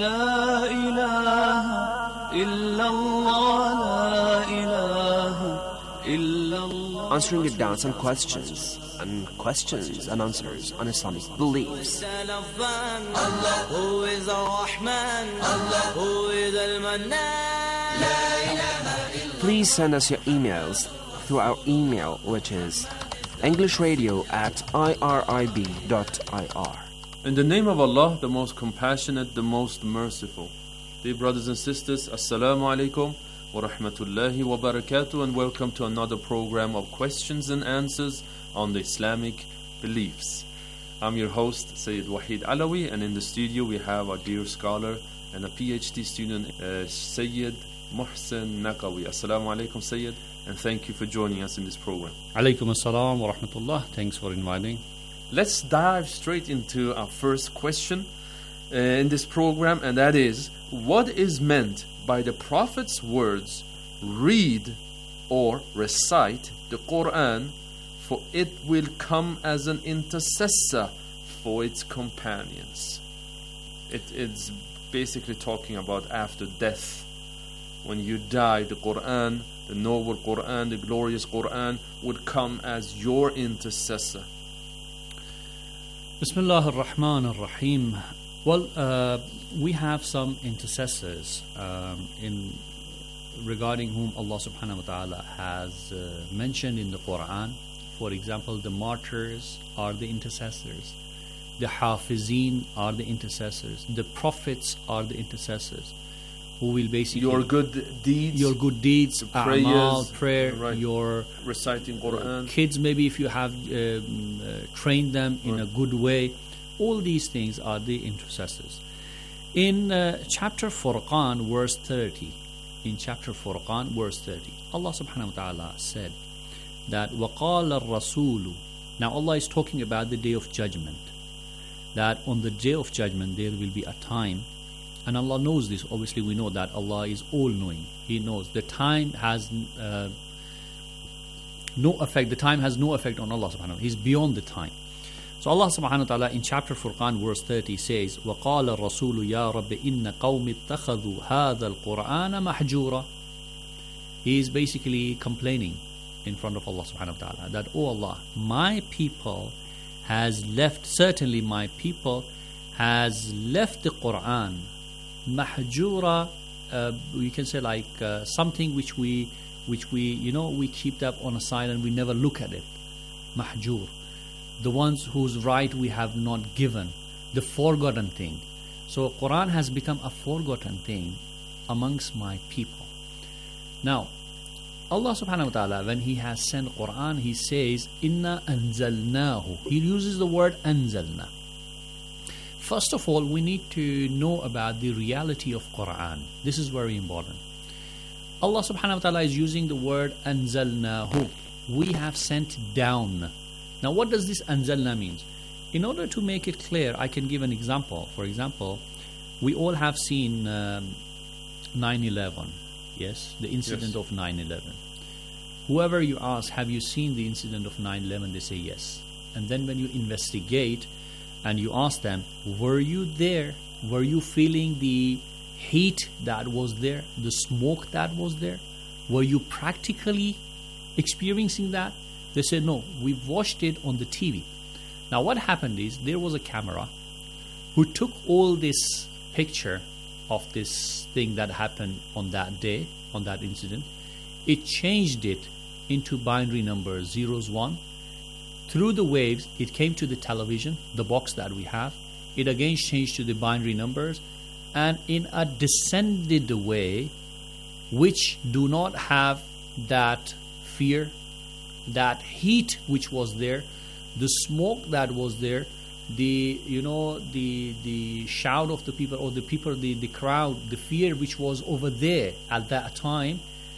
Speaker 7: Answering your doubts and questions, and questions and answers on Islamic beliefs. Please send us your emails through our email, which is englishradio at irib dot i r.
Speaker 6: In the name of Allah, the most compassionate, the most merciful. Dear brothers and sisters, Assalamu alaikum wa rahmatullahi wa barakatuh, and welcome to another program of questions and answers on the Islamic beliefs. I'm your host, Sayyid Wahid Alawi, and in the studio we have our dear scholar and a PhD student, uh, Sayyid Muhsin Naqawi. Assalamu alaikum, Sayyid, and thank you for joining us in this program.
Speaker 1: Alaikum assalam wa rahmatullah. Thanks for inviting.
Speaker 6: Let's dive straight into our first question uh, in this program, and that is, what is meant by the Prophet's words, read or recite the Quran, for it will come as an intercessor for its companions? It, it's basically talking about after death. When you die, the Quran, the noble Quran, the glorious Quran, would come as your intercessor.
Speaker 1: Bismillah ar-Rahman ar-Rahim. Well, uh, we have some intercessors um, in regarding whom Allah subhanahu wa ta'ala has uh, mentioned in the Quran. For example, the martyrs are the intercessors. The hafizin are the intercessors. The prophets are the intercessors, who will basically...
Speaker 6: Your good deeds.
Speaker 1: Your good deeds,
Speaker 6: prayers,
Speaker 1: a'mal, prayer,
Speaker 6: right.
Speaker 1: your...
Speaker 6: Reciting Quran.
Speaker 1: Kids, maybe if you have um, uh, trained them in right. a good way. All these things are the intercessors. In uh, chapter Furqan, verse thirty, in chapter Furqan, verse thirty, Allah subhanahu wa ta'ala said that وَقَالَ الرَّسُولُ. Now Allah is talking about the day of judgment. That on the day of judgment there will be a time, and Allah knows this. Obviously we know that Allah is all-knowing. He knows the time has uh, no effect. The time has no effect on Allah subhanahu wa ta'ala. He's beyond the time. So Allah subhanahu wa ta'ala in chapter Furqan verse thirty says, وَقَالَ الرَّسُولُ يَا رَبِّ إِنَّ قَوْمِ اتَّخَذُوا هَذَا الْقُرْآنَ مَحْجُورًا. He is basically complaining in front of Allah subhanahu wa ta'ala that, oh Allah, my people has left, certainly my people has left the Quran mahjura, uh, you can say like uh, something which we which we you know we keep that on a side and we never look at it. Mahjur, the ones whose right we have not given, the forgotten thing. So Quran has become a forgotten thing amongst my people. Now Allah subhanahu wa ta'ala, when He has sent Quran, He says, Inna anzalnahu. He uses the word anzalna. First of all, we need to know about the reality of Quran. This is very important. Allah subhanahu wa ta'ala is using the word anzalnahu. We have sent down. Now what does this anzalna mean? In order to make it clear, I can give an example. For example, we all have seen um, nine eleven. Yes, the incident yes. of nine eleven. Whoever you ask, have you seen the incident of nine eleven? They say yes. And then when you investigate and you ask them, were you there? Were you feeling the heat that was there? The smoke that was there? Were you practically experiencing that? They said, no, we've watched it on the T V. Now what happened is, there was a camera who took all this picture of this thing that happened on that day, on that incident. It changed it into binary numbers, zeros, one. Through the waves, it came to the television, the box that we have. It again changed to the binary numbers, and in a descended way, which do not have that fear, that heat which was there, the smoke that was there, the you know the the shout of the people, or the people, the, the crowd, the fear which was over there at that time,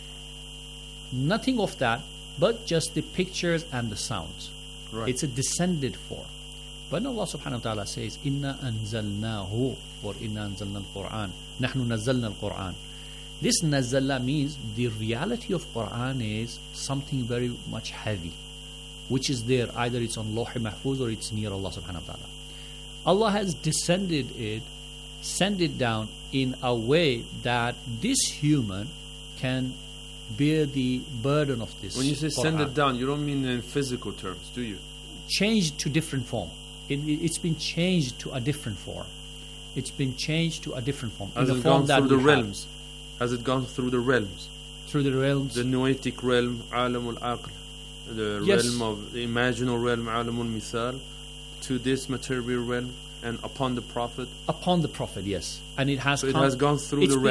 Speaker 1: nothing of that, but just the pictures and the sounds. Right. It's a descended form. When Allah subhanahu wa ta'ala says, Inna anzalnahu, or Inna anzalna al-Quran, Nahnu nazzalna al-Quran, this nazalla means the reality of Quran is something very much heavy, which is there, either it's on Lawh Mahfuz or it's near Allah subhanahu wa ta'ala. Allah has descended it, sent it down in a way that this human can bear the burden of this.
Speaker 6: When you say
Speaker 1: Quran.
Speaker 6: Send it down, you don't mean in physical terms, do you?
Speaker 1: Changed to different form. It, it, it's been changed to a different form. It's been changed to a different form.
Speaker 6: Has
Speaker 1: in
Speaker 6: it
Speaker 1: the form
Speaker 6: gone through the
Speaker 1: have.
Speaker 6: realms? Has it gone through the realms?
Speaker 1: Through the realms?
Speaker 6: The noetic realm, alam al-aql, the
Speaker 1: yes.
Speaker 6: realm of the imaginal realm, alam al-mithal, to this material realm, and upon the Prophet?
Speaker 1: Upon the Prophet, yes. And it has
Speaker 6: so
Speaker 1: come,
Speaker 6: it has gone through the
Speaker 1: been,
Speaker 6: realms.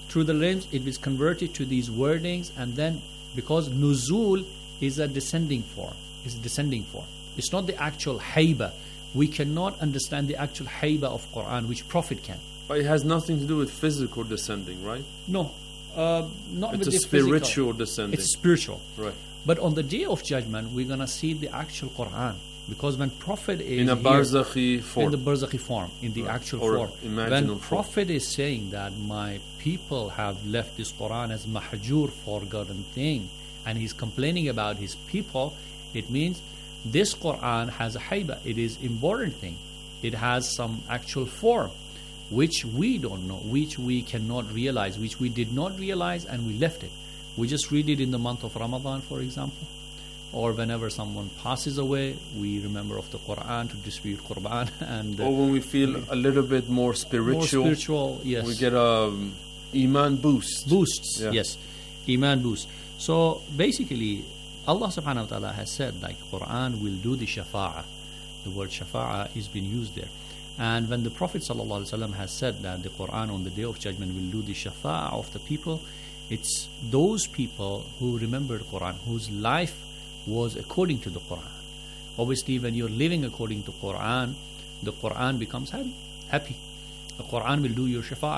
Speaker 1: through the limbs, it is converted to these wordings, and then because nuzul is a descending form, is a descending form. It's not the actual hayba. We cannot understand the actual hayba of Quran, which Prophet can.
Speaker 6: But it has nothing to do with physical descending, right?
Speaker 1: No, uh, not
Speaker 6: it's
Speaker 1: with
Speaker 6: a
Speaker 1: the
Speaker 6: spiritual
Speaker 1: physical.
Speaker 6: descending.
Speaker 1: It's spiritual,
Speaker 6: right?
Speaker 1: But on the day of judgment, we're gonna see the actual Quran, because when Prophet is
Speaker 6: in a barzakhi form,
Speaker 1: in the barzakhi form, in the right. actual
Speaker 6: or
Speaker 1: form, when Prophet form. is saying that my people have left this Quran as mahjur, forgotten thing, and he's complaining about his people, it means this Quran has a hayba. It is important thing. It has some actual form, which we don't know, which we cannot realize, which we did not realize, and we left it. We just read it in the month of Ramadan, for example, or whenever someone passes away, we remember of the Quran to distribute Qurban, and uh,
Speaker 6: or when we feel a little bit more spiritual,
Speaker 1: more spiritual, yes,
Speaker 6: we get a um, iman boost,
Speaker 1: boosts,
Speaker 6: yeah.
Speaker 1: yes, iman boost. So basically, Allah Subhanahu wa Taala has said, like, Quran will do the shafa'ah. The word shafa'ah is being used there. And when the Prophet ﷺ has said that the Quran on the Day of Judgment will do the shafa'ah of the people, it's those people who remember the Quran, whose life was according to the Quran. Obviously, when you're living according to Quran, the Quran becomes happy. The Quran will do your shafa'ah.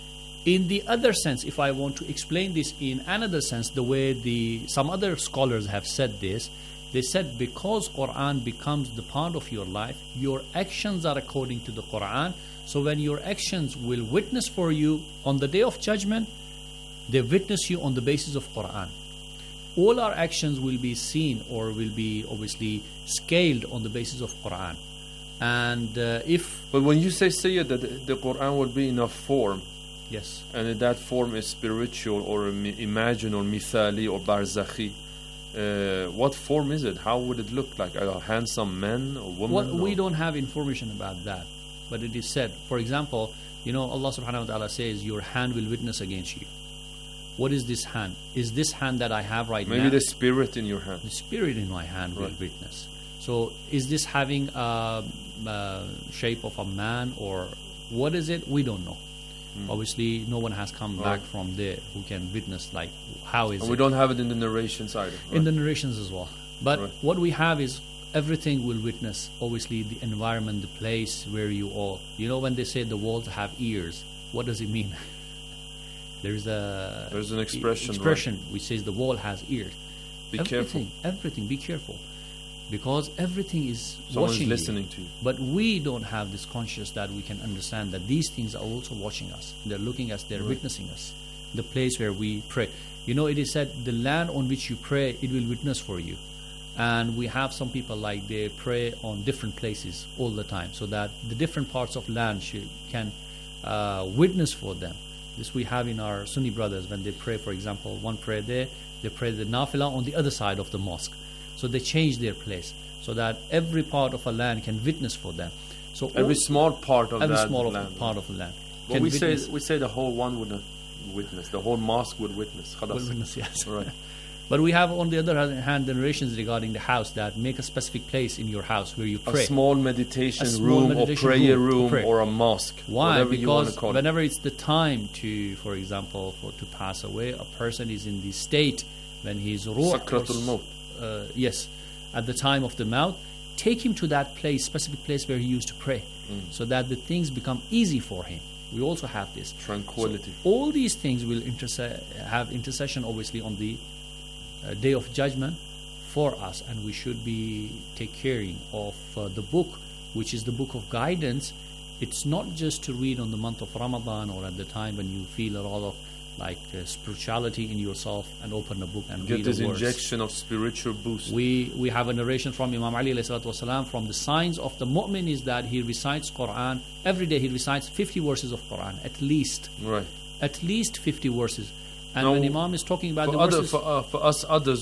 Speaker 1: In the other sense, if I want to explain this in another sense, the way the some other scholars have said this, they said because Quran becomes the part of your life, your actions are according to the Quran. So when your actions will witness for you on the Day of Judgment, they witness you on the basis of Quran. All our actions will be seen or will be obviously scaled on the basis of Quran. And uh, if...
Speaker 6: But when you say, Sayyid, that the Quran will be in a form,
Speaker 1: yes,
Speaker 6: and that form is spiritual or imagine or mithali or barzakhi, uh, what form is it? How would it look like? A handsome man or woman?
Speaker 1: Well,
Speaker 6: or?
Speaker 1: We don't have information about that, but it is said. For example, you know, Allah subhanahu wa ta'ala says, your hand will witness against you. What is this hand? Is this hand that I have right
Speaker 6: Maybe
Speaker 1: now?
Speaker 6: Maybe the spirit in your hand.
Speaker 1: The spirit in my hand
Speaker 6: right.
Speaker 1: will witness. So is this having a, a shape of a man, or what is it? We don't know. Mm. Obviously, no one has come
Speaker 6: right.
Speaker 1: back from there who can witness, like, how is
Speaker 6: and
Speaker 1: it?
Speaker 6: We don't have it in the narrations either. Right?
Speaker 1: In the narrations as well. But
Speaker 6: right.
Speaker 1: what we have is everything will witness. Obviously, the environment, the place where you are. You know, when they say the walls have ears, what does it mean? There's a
Speaker 6: there's an expression
Speaker 1: expression
Speaker 6: right.
Speaker 1: which says the wall has ears.
Speaker 6: Be
Speaker 1: everything,
Speaker 6: careful.
Speaker 1: Everything, be careful, because everything is
Speaker 6: Someone's
Speaker 1: watching
Speaker 6: listening
Speaker 1: you.
Speaker 6: to you.
Speaker 1: But we don't have this conscious that we can understand that these things are also watching us. They're looking at us. They're
Speaker 6: right.
Speaker 1: witnessing us. The place where we pray. You know, it is said the land on which you pray, it will witness for you. And we have some people like they pray on different places all the time, so that the different parts of land should, can uh, witness for them. This we have in our Sunni brothers when they pray, for example, one prayer there, they pray the nafilah on the other side of the mosque. So they change their place so that every part of a land can witness for them. So
Speaker 6: every small part of
Speaker 1: every
Speaker 6: that
Speaker 1: small
Speaker 6: land.
Speaker 1: part of the land.
Speaker 6: Well, we say we say the whole one would witness, the whole mosque would witness.
Speaker 1: Would witness, yes.
Speaker 6: Right.
Speaker 1: But we have, on the other hand, the narrations regarding the house that make a specific place in your house where you pray.
Speaker 6: A small meditation
Speaker 1: a small
Speaker 6: room
Speaker 1: meditation
Speaker 6: or prayer room,
Speaker 1: room
Speaker 6: or a mosque.
Speaker 1: Why?
Speaker 6: Because
Speaker 1: whenever
Speaker 6: it.
Speaker 1: it's the time to, for example, for to pass away, a person is in the state when he's ruh.
Speaker 6: Sakratul maut.
Speaker 1: Uh, yes, at the time of the mouth, take him to that place, specific place where he used to pray, mm. so that the things become easy for him. We also have this
Speaker 6: tranquility.
Speaker 1: So all these things will interse- have intercession, obviously, on the Uh, day of judgment for us, and we should be take caring of uh, the book, which is the book of guidance. It's not just to read on the month of Ramadan or at the time when you feel a lot of like uh, spirituality in yourself and open the book and
Speaker 6: get
Speaker 1: read
Speaker 6: this
Speaker 1: the words.
Speaker 6: injection of spiritual boost.
Speaker 1: We we have a narration from Imam Ali alayhi salatu wasalam, from the signs of the mu'min is that he recites Quran every day. He recites fifty verses of Quran at least.
Speaker 6: Right.
Speaker 1: At least fifty verses. And
Speaker 6: now,
Speaker 1: when Imam is talking about
Speaker 6: for
Speaker 1: the
Speaker 6: other,
Speaker 1: verses,
Speaker 6: for, uh, for us others